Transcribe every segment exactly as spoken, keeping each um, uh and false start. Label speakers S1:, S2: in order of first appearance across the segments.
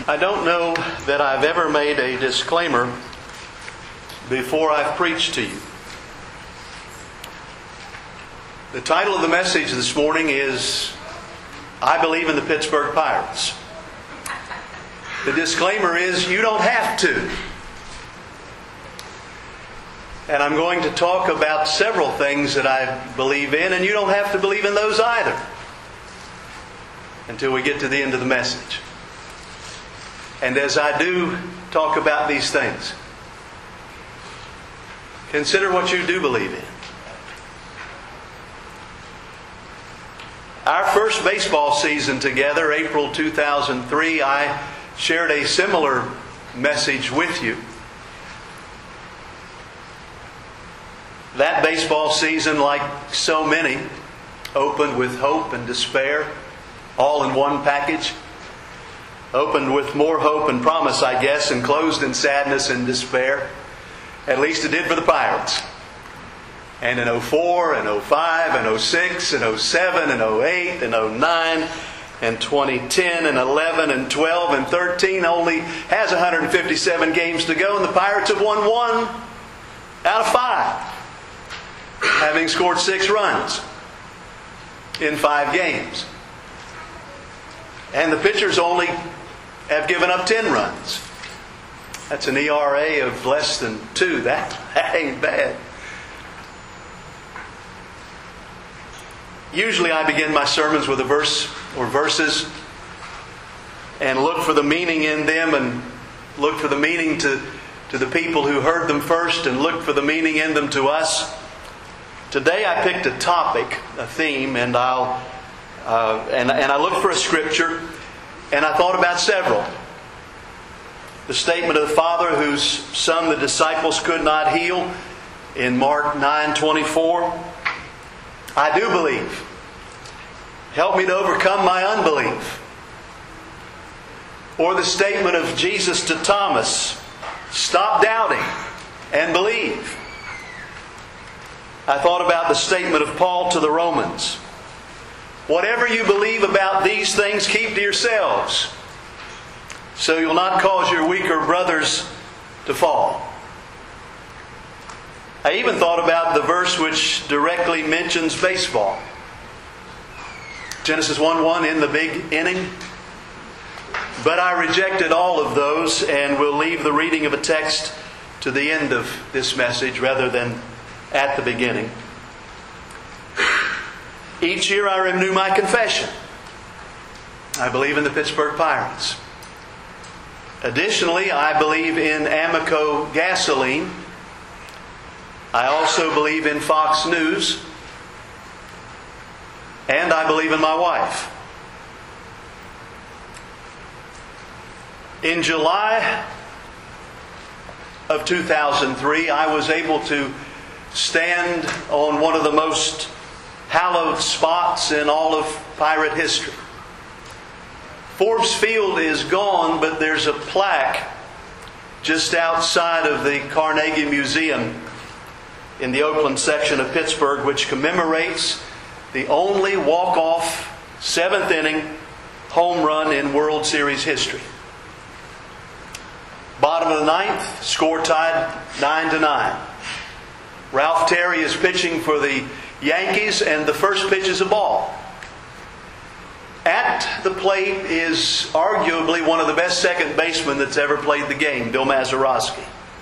S1: I don't know that I've ever made a disclaimer before I've preached to you. The title of the message this morning is, I Believe in the Pittsburgh Pirates. The disclaimer is, you don't have to. And I'm going to talk about several things that I believe in, and you don't have to believe in those either until we get to the end of the message. And as I do talk about these things, consider what you do believe in. Our first baseball season together, April two thousand three, I shared a similar message with you. That baseball season, like so many, opened with hope and despair, all in one package. Opened with more hope and promise, I guess, and closed in sadness and despair. At least it did for the Pirates. And in oh four, and oh five, and oh six, and oh seven, and oh eight, and oh nine, and twenty ten, and eleven, and twelve, and thirteen only has one hundred fifty-seven games to go, and the Pirates have won one out of five, having scored six runs in five games. And the pitchers only have given up ten runs. That's an E R A of less than two. That, that ain't bad. Usually I begin my sermons with a verse or verses and look for the meaning in them and look for the meaning to, to the people who heard them first and look for the meaning in them to us. Today I picked a topic, a theme, and I'll uh, and, and I looked for a scripture. And I thought about several. The statement of the Father whose Son the disciples could not heal in Mark nine twenty-four. I do believe. Help me to overcome my unbelief. Or the statement of Jesus to Thomas. Stop doubting and believe. I thought about the statement of Paul to the Romans. Whatever you believe about these things, keep to yourselves, so you'll not cause your weaker brothers to fall. I even thought about the verse which directly mentions baseball. Genesis one one, in the big inning. But I rejected all of those and will leave the reading of a text to the end of this message rather than at the beginning. Each year I renew my confession. I believe in the Pittsburgh Pirates. Additionally, I believe in Amoco gasoline. I also believe in Fox News. And I believe in my wife. In July of two thousand three, I was able to stand on one of the most hallowed spots in all of pirate history. Forbes Field is gone, but there's a plaque just outside of the Carnegie Museum in the Oakland section of Pittsburgh, which commemorates the only walk-off seventh inning home run in World Series history. Bottom of the ninth, score tied nine to nine. Ralph Terry is pitching for the Yankees, and the first pitch is a ball. At the plate is arguably one of the best second basemen that's ever played the game, Bill Mazeroski.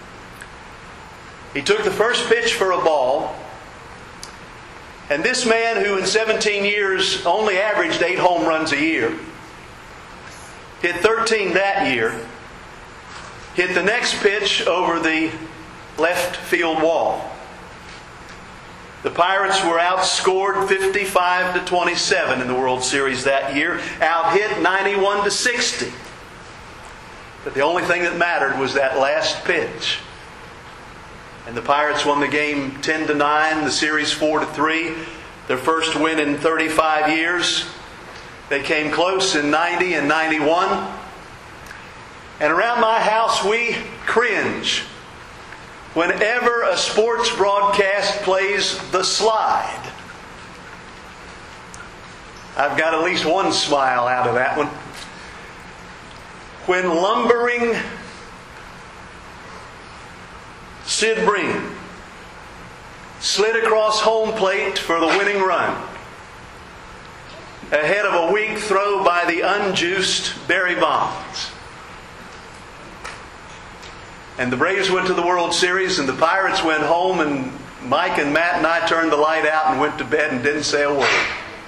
S1: He took the first pitch for a ball, and this man, who in seventeen years only averaged eight home runs a year, hit thirteen that year, hit the next pitch over the left field wall. The Pirates were outscored fifty-five to twenty-seven in the World Series that year, out-hit ninety-one to sixty. But the only thing that mattered was that last pitch. And the Pirates won the game ten to nine, the series four to three, their first win in thirty-five years. They came close in ninety and ninety-one. And around my house we cringe whenever a sports broadcast plays The Slide. I've got at least one smile out of that one. when lumbering Sid Bream slid across home plate for the winning run, ahead of a weak throw by the unjuiced Barry Bonds. And the Braves went to the World Series, and the Pirates went home, and Mike and Matt and I turned the light out and went to bed and didn't say a word.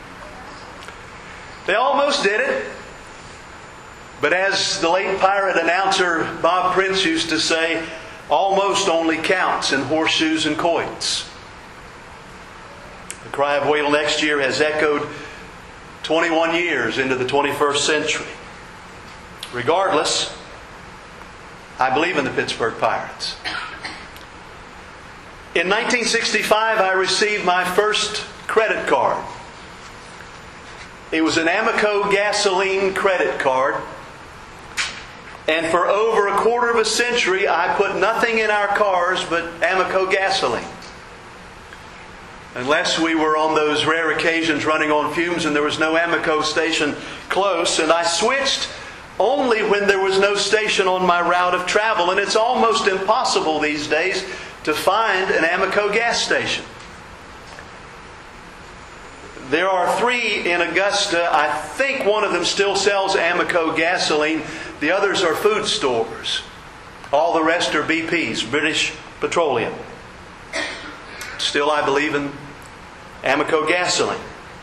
S1: They almost did it. But as the late Pirate announcer Bob Prince used to say, almost only counts in horseshoes and quoits. The cry of Whale next year has echoed twenty-one years into the twenty-first century. Regardless, I believe in the Pittsburgh Pirates. In nineteen sixty-five, I received my first credit card. It was an Amoco gasoline credit card. And for over a quarter of a century, I put nothing in our cars but Amoco gasoline. Unless we were on those rare occasions running on fumes and there was no Amoco station close. And I switched only when there was no station on my route of travel. And it's almost impossible these days to find an Amoco gas station. There are three in Augusta. I think one of them still sells Amoco gasoline. The others are food stores. All the rest are B Ps, British Petroleum. Still, I believe in Amoco gasoline.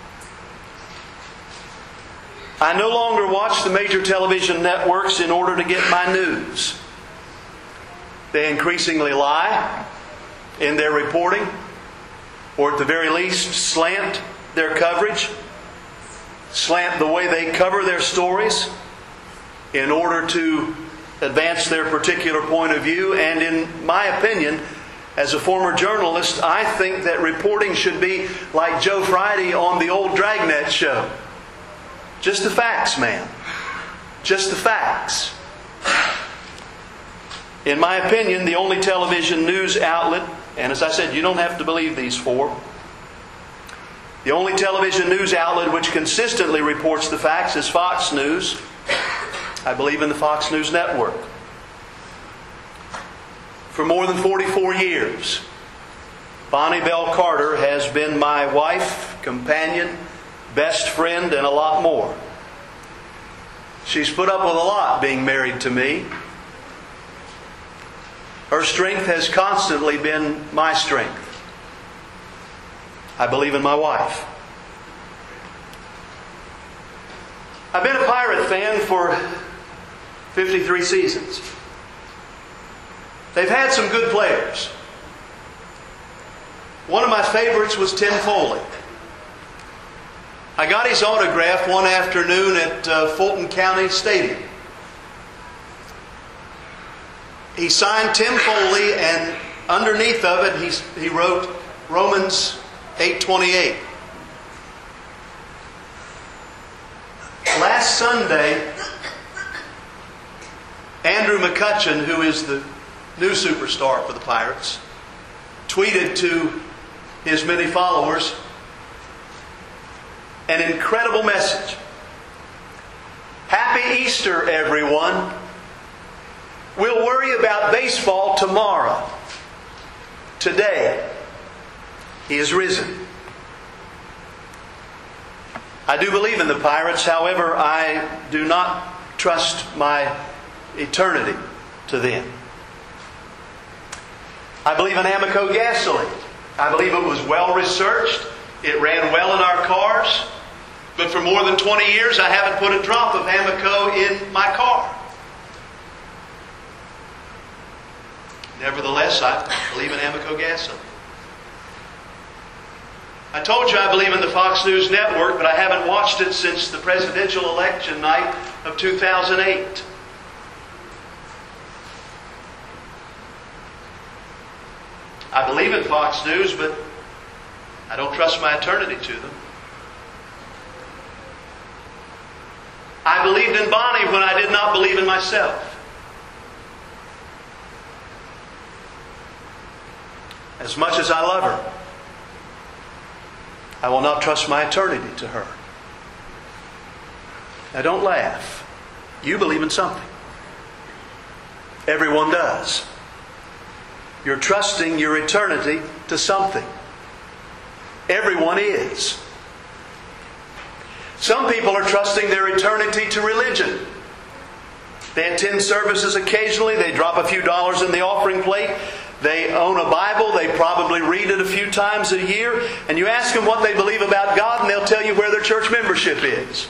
S1: I no longer watch the major television networks in order to get my news. They increasingly lie in their reporting, or at the very least slant their coverage, slant the way they cover their stories in order to advance their particular point of view. And in my opinion, as a former journalist, I think that reporting should be like Joe Friday on the old Dragnet show. Just the facts, man. Just the facts. In my opinion, the only television news outlet, and as I said, you don't have to believe these four, the only television news outlet which consistently reports the facts is Fox News. I believe in the Fox News network. For more than forty-four years, Bonnie Bell Carter has been my wife, companion, best friend, and a lot more. She's put up with a lot being married to me. Her strength has constantly been my strength. I believe in my wife. I've been a Pirate fan for fifty-three seasons. They've had some good players. One of my favorites was Tim Foley. I got his autograph one afternoon at uh, Fulton County Stadium. He signed Tim Foley, and underneath of it he, he wrote Romans eight twenty-eight. Last Sunday, Andrew McCutcheon, who is the new superstar for the Pirates, tweeted to his many followers an incredible message. Happy Easter, everyone. We'll worry about baseball tomorrow. Today, He is risen. I do believe in the Pirates. However, I do not trust my eternity to them. I believe in Amoco gasoline. I believe it was well researched. It ran well in our cars. But for more than twenty years, I haven't put a drop of Amoco in my car. Nevertheless, I believe in Amoco gasoline. I told you I believe in the Fox News Network, but I haven't watched it since the presidential election night of two thousand eight. I believe in Fox News, but I don't trust my eternity to them. I believed in Bonnie when I did not believe in myself. As much as I love her, I will not trust my eternity to her. Now don't laugh. You believe in something. Everyone does. You're trusting your eternity to something. Everyone is. Some people are trusting their eternity to religion. They attend services occasionally. They drop a few dollars in the offering plate. They own a Bible. They probably read it a few times a year. And you ask them what they believe about God, and they'll tell you where their church membership is.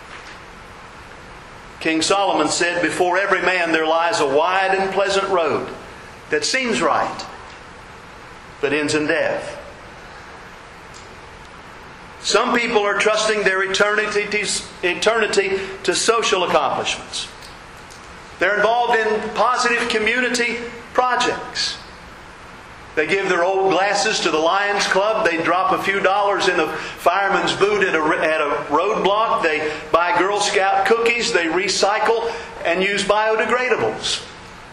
S1: King Solomon said, "Before every man there lies a wide and pleasant road that seems right, but ends in death." Some people are trusting their eternity to, eternity to social accomplishments. They're involved in positive community projects. They give their old glasses to the Lions Club. They drop a few dollars in a fireman's boot at a, at a roadblock. They buy Girl Scout cookies. They recycle and use biodegradables.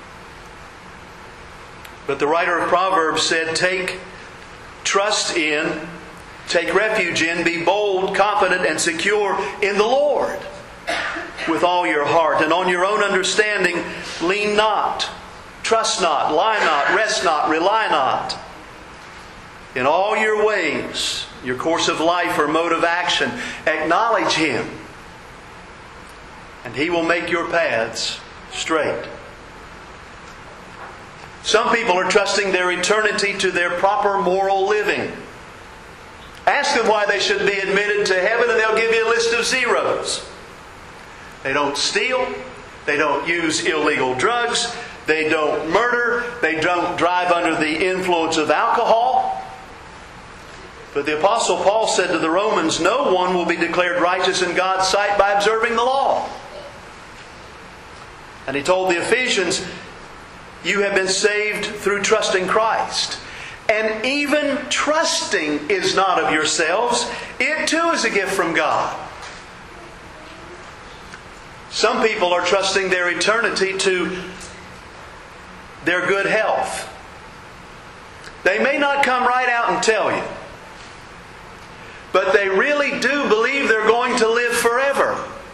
S1: But the writer of Proverbs said, "Take trust in, take refuge in, be bold, confident, and secure in the Lord with all your heart. And on your own understanding, lean not. Trust not, lie not, rest not, rely not. In all your ways, your course of life or mode of action, acknowledge Him, and He will make your paths straight." Some people are trusting their eternity to their proper moral living. Ask them why they should be admitted to heaven, and they'll give you a list of zeros. They don't steal. They don't use illegal drugs. They don't murder. They don't drive under the influence of alcohol. But the Apostle Paul said to the Romans, "No one will be declared righteous in God's sight by observing the law." And he told the Ephesians, "You have been saved through trusting Christ. And even trusting is not of yourselves. It too is a gift from God." Some people are trusting their eternity to their good health. They may not come right out and tell you, but they really do believe they're going to live forever.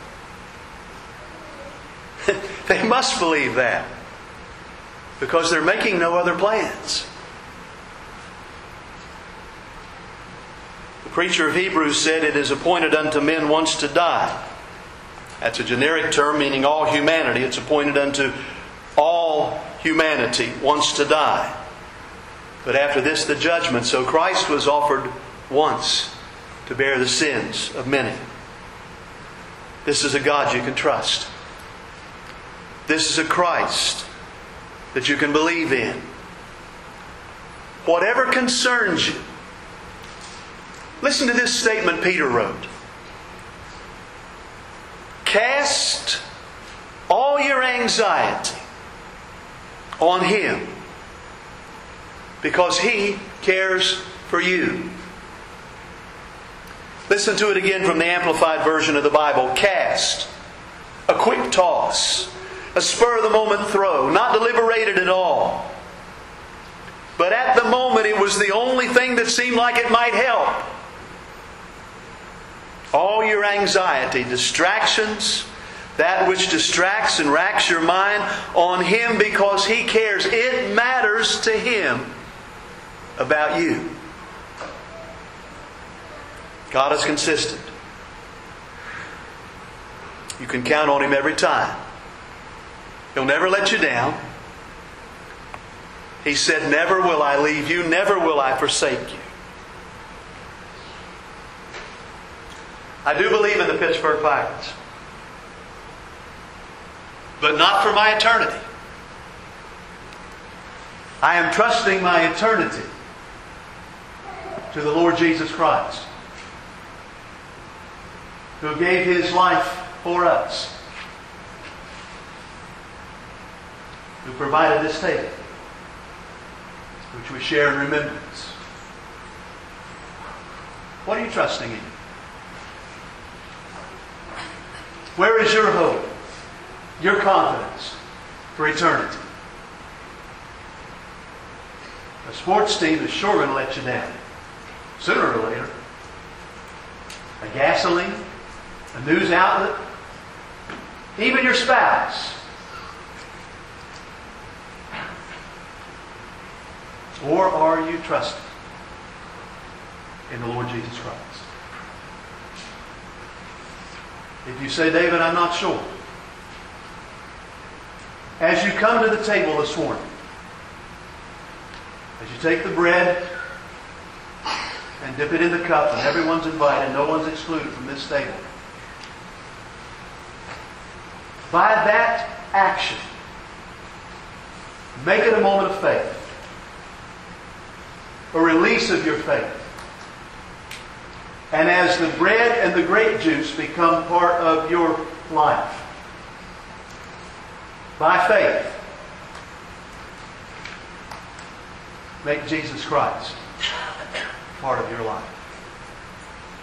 S1: They must believe that, because they're making no other plans. The preacher of Hebrews said, "It is appointed unto men once to die." That's a generic term meaning all humanity. It's appointed unto all humanity once to die. But after this, the judgment. So Christ was offered once to bear the sins of many. This is a God you can trust. This is a Christ that you can believe in. Whatever concerns you. Listen to this statement Peter wrote. "Cast all your anxiety on Him, because He cares for you." Listen to it again from the Amplified Version of the Bible. Cast, a quick toss, a spur-of-the-moment throw, not deliberated at all. But at the moment it was the only thing that seemed like it might help. All your anxiety, distractions, that which distracts and racks your mind, on Him, because He cares. It matters to Him about you. God is consistent. You can count on Him every time. He'll never let you down. He said, "Never will I leave you, never will I forsake you." I do believe in the Pittsburgh Pirates, but not for my eternity. I am trusting my eternity to the Lord Jesus Christ, who gave His life for us, who provided this table, which we share in remembrance. What are you trusting in? Where is your hope, your confidence for eternity? A sports team is sure going to let you down, sooner or later. A gasoline, a news outlet, even your spouse. Or are you trusting in the Lord Jesus Christ? If you say, David, I'm not sure. As you come to the table this morning, as you take the bread and dip it in the cup, and everyone's invited, no one's excluded from this table. By that action, make it a moment of faith. A release of your faith. And as the bread and the grape juice become part of your life, by faith, make Jesus Christ part of your life.